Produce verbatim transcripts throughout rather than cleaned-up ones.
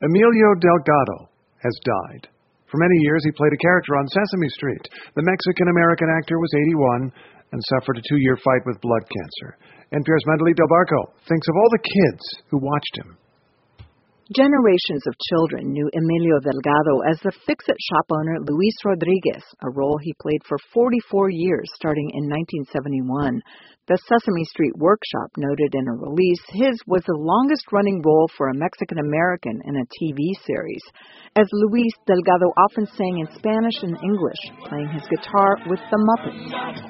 Emilio Delgado has died. For many years, he played a character on Sesame Street. The Mexican-American actor was eighty-one and suffered a two-year fight with blood cancer. N P R's Mandalit Del Barco thinks of all the kids who watched him. Generations of children knew Emilio Delgado as the fix-it shop owner Luis Rodriguez, a role he played for forty-four years, starting in nineteen seventy-one. The Sesame Street Workshop noted in a release his was the longest-running role for a Mexican-American in a T V series. As Luis, Delgado often sang in Spanish and English, playing his guitar with the Muppets.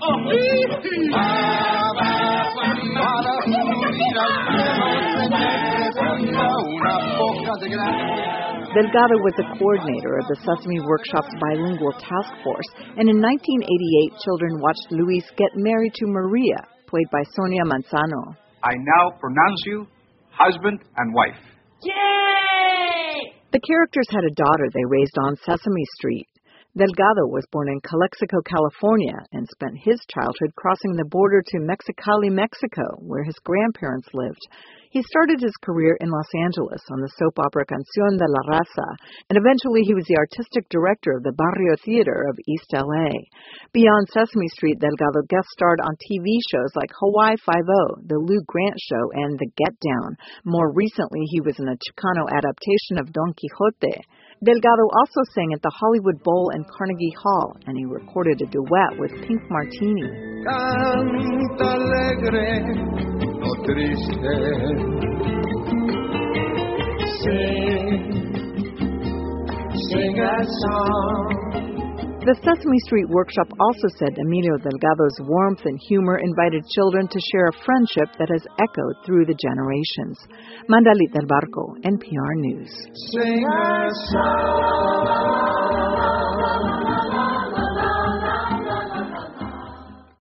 Delgado was the coordinator of the Sesame Workshop's bilingual task force, and in nineteen eighty-eight, children watched Luis get married to Maria, played by Sonia Manzano. I now pronounce you husband and wife. Yay! The characters had a daughter they raised on Sesame Street. Delgado was born in Calexico, California, and spent his childhood crossing the border to Mexicali, Mexico, where his grandparents lived. He started his career in Los Angeles on the soap opera Canción de la Raza, and eventually he was the artistic director of the Barrio Theater of East L A. Beyond Sesame Street, Delgado guest starred on T V shows like Hawaii Five-O, The Lou Grant Show, and The Get Down. More recently, he was in a Chicano adaptation of Don Quixote. Delgado also sang at the Hollywood Bowl and Carnegie Hall, and he recorded a duet with Pink Martini. Canta alegre, no triste. Sing, sing a song. The Sesame Street Workshop also said Emilio Delgado's warmth and humor invited children to share a friendship that has echoed through the generations. Mandalit Del Barco, N P R News. Sing a song.